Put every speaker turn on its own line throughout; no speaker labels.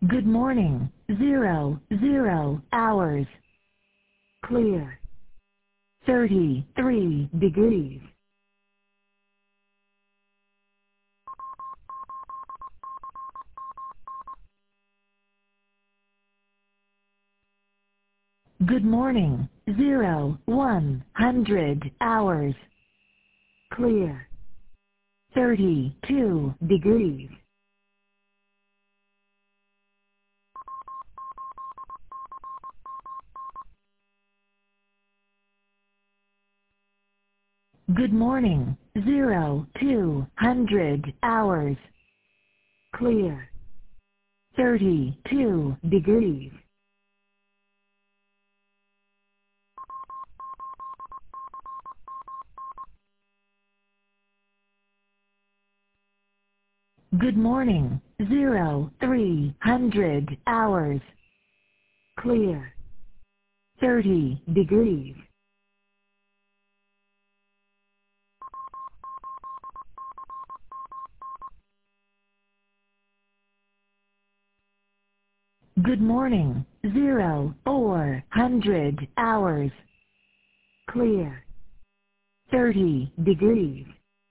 Good morning. 00 hours. Clear. 33 degrees. Good morning. 100 hours. Clear. 32 degrees. Good morning. 200 hours. Clear. 32 degrees. Good morning. 300 hours. Clear. 30 degrees. Good morning. 400 hours. Clear. 30 degrees.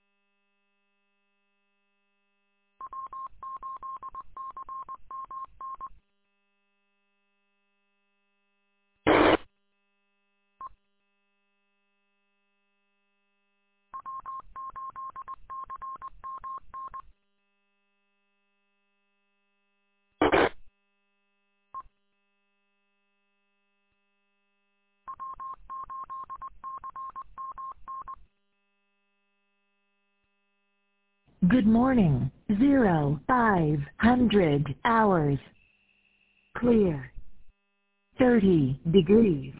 Good morning. 500 hours. Clear. 30 degrees.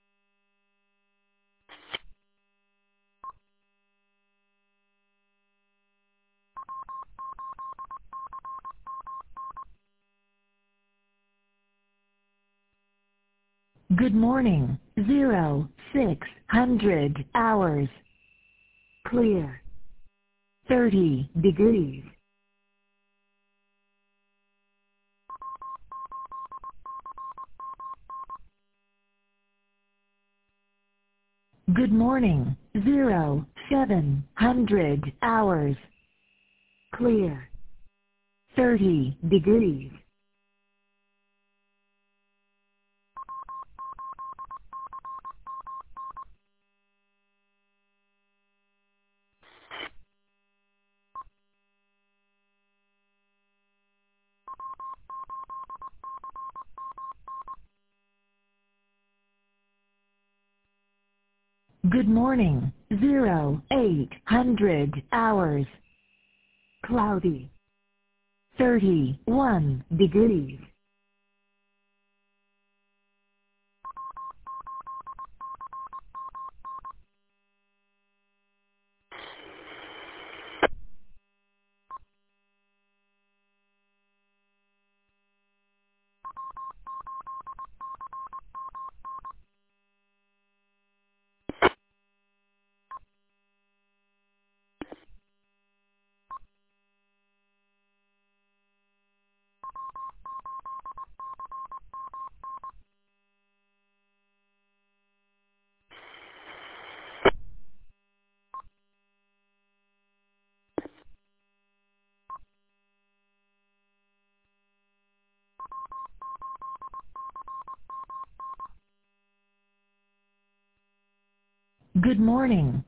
Good morning. 600 hours. Clear. 30 degrees. Good morning. 700 hours. Clear. 30 degrees. Good morning. 800 hours. Cloudy. 31 degrees. Good morning.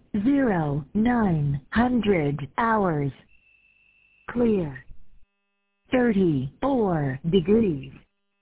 900 hours. Clear. 34 degrees.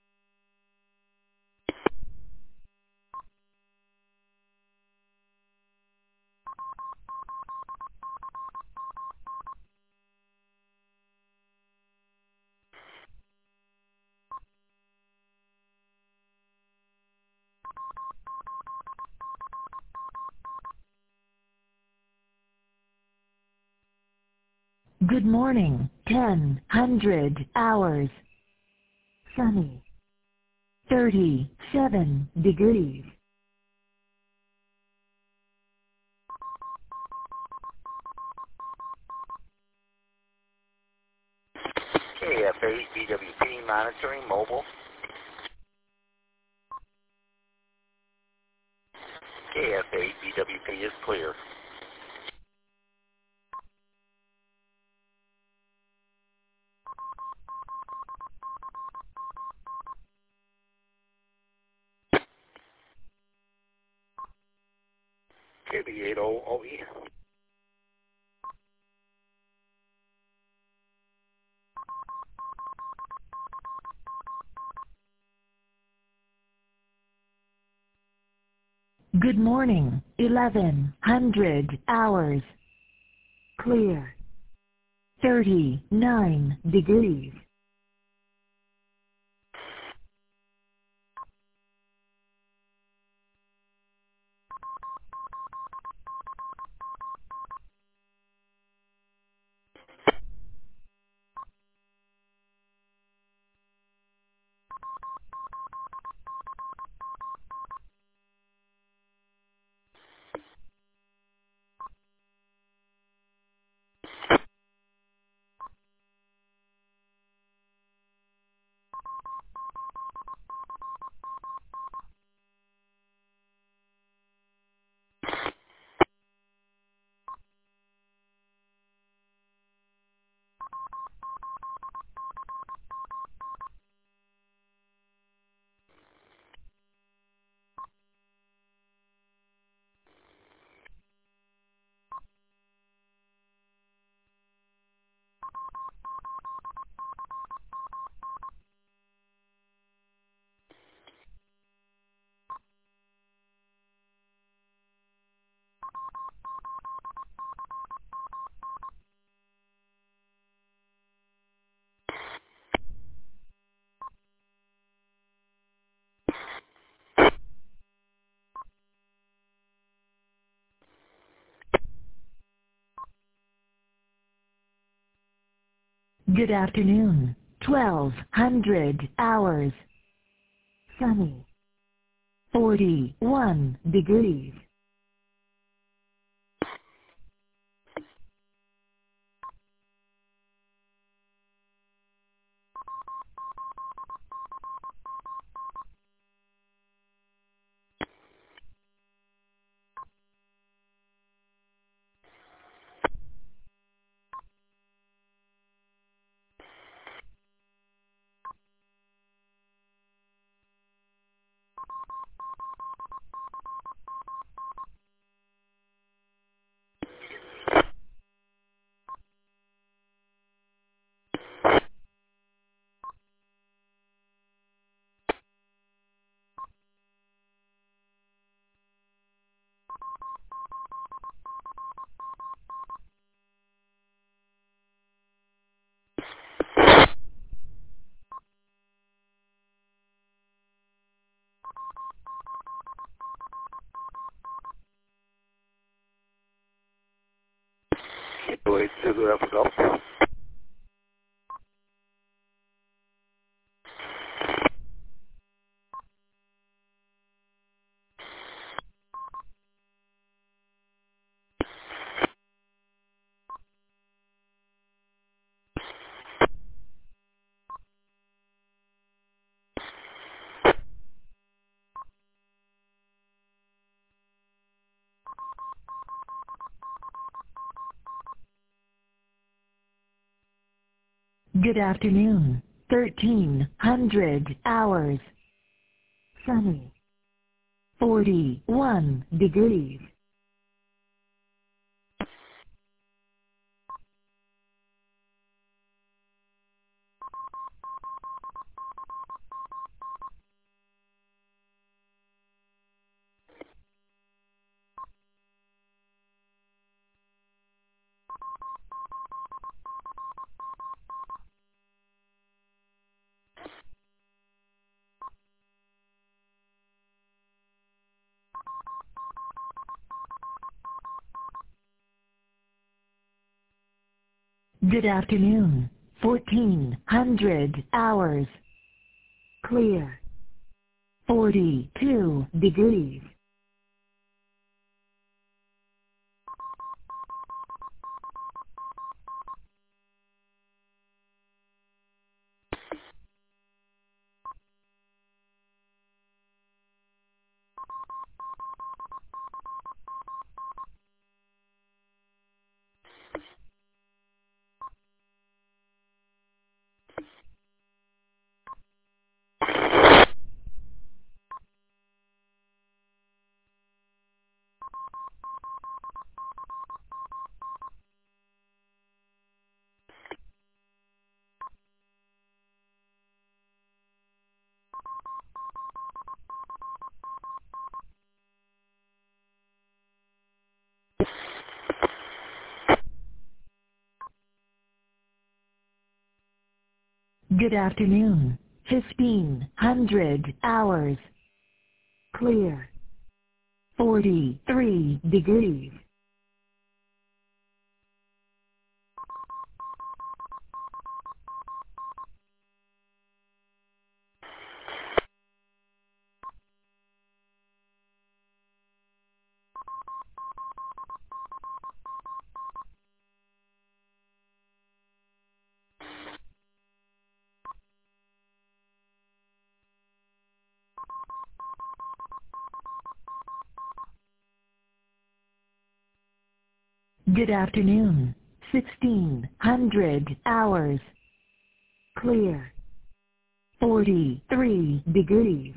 Good morning. 100 hours. Sunny. 37 degrees.
KFA DWP monitoring mobile. KF8 BWP is clear. KB80OE.
Good morning, 1100 hours. Clear. 39 degrees. Good afternoon, 1200 hours. Sunny. 41 degrees.
Wait, Sugar Alpha Golf.
Good afternoon, 1300 hours. Sunny. 41 degrees. Good afternoon, 1400 hours. Clear. 42 degrees. Good afternoon. 1500 hours. Clear. 43 degrees. Good afternoon. 1600 hours. Clear. 43 degrees.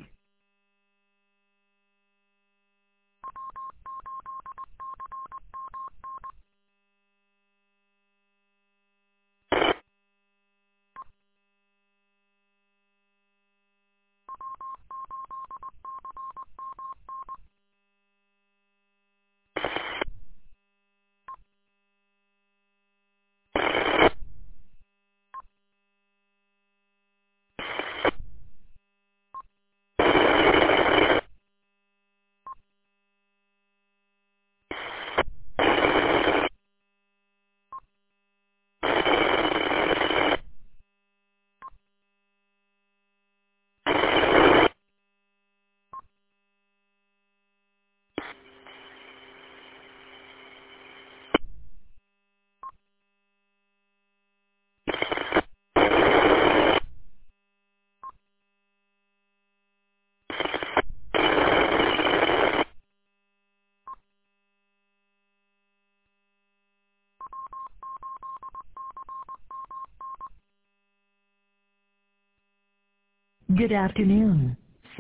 Good afternoon.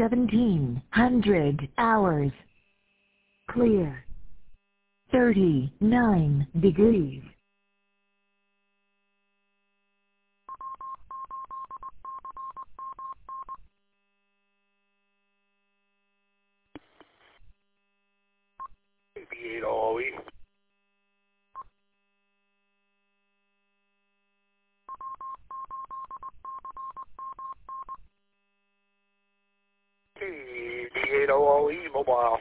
1700 hours. Clear. 39 degrees.
B80OE. B80OE mobile.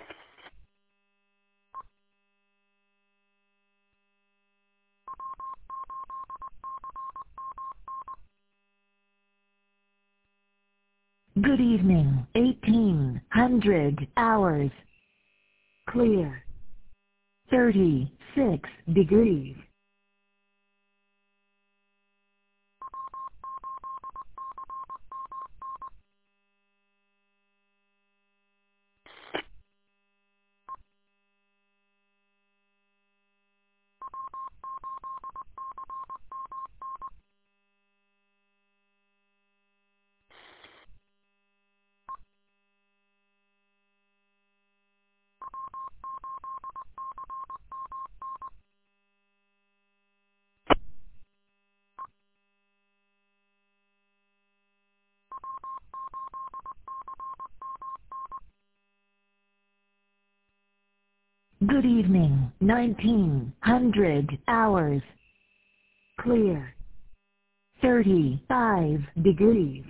Good evening. 1800 hours. Clear. 36 degrees. Good evening. 1900 hours. Clear. 35 degrees.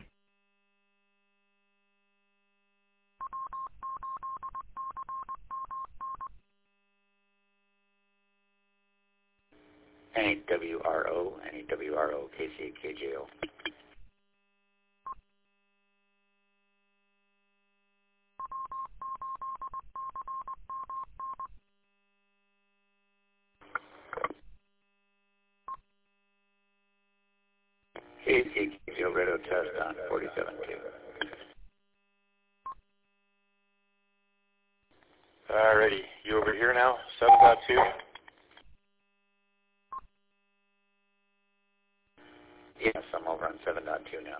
NWRO, KCKJO. KCKJO radio test on 47.2.
Alrighty, you over here now, 7.2?
Yes, I'm over on 7.2 now.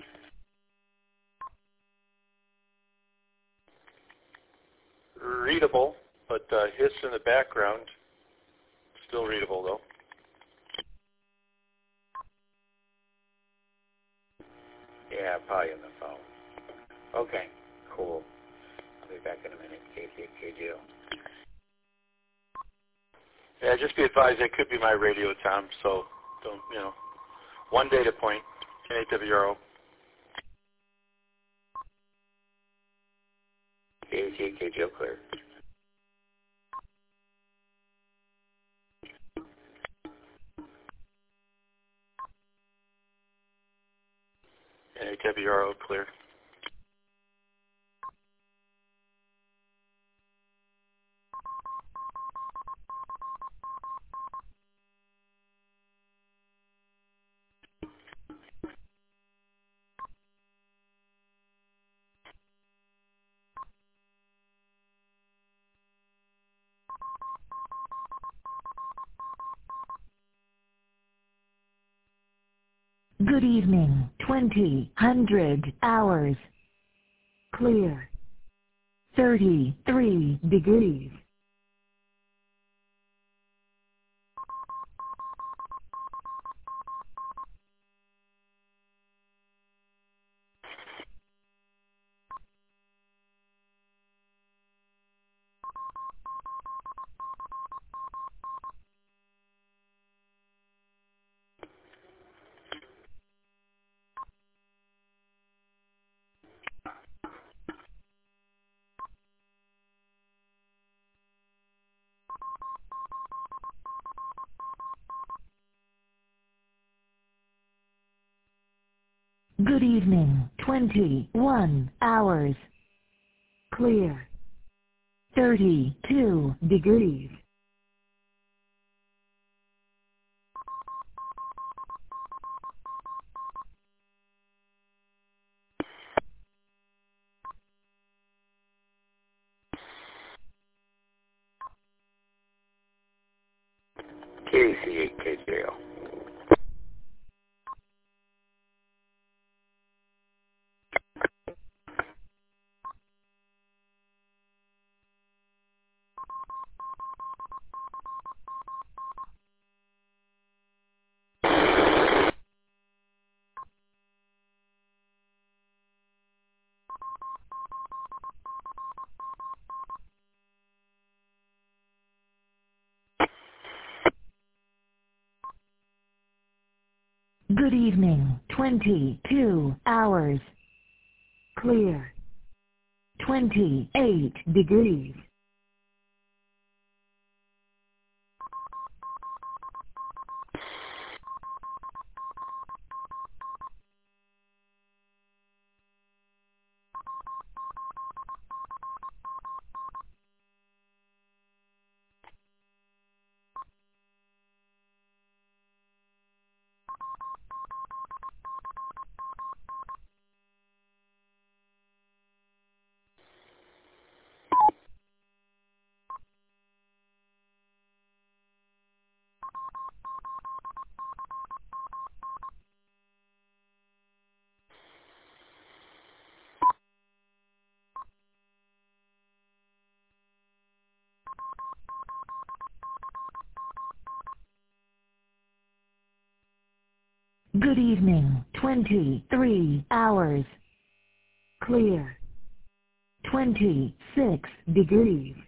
Readable, but hiss in the background. Still readable though.
Yeah, probably on the phone. Okay, cool. I'll be back in a minute. KCKJO.
Yeah, just be advised, it could be my radio, Tom, so don't, one data point. NAWRO.
KAC, KGL clear.
NAWRO clear.
Good evening, 2000 hours. Clear. 33 degrees. Good evening, 21 hours. Clear. 32 degrees.
KAC, KGL.
Good evening, 22 hours. Clear. 28 degrees. Good evening, 23 hours. Clear. 26 degrees.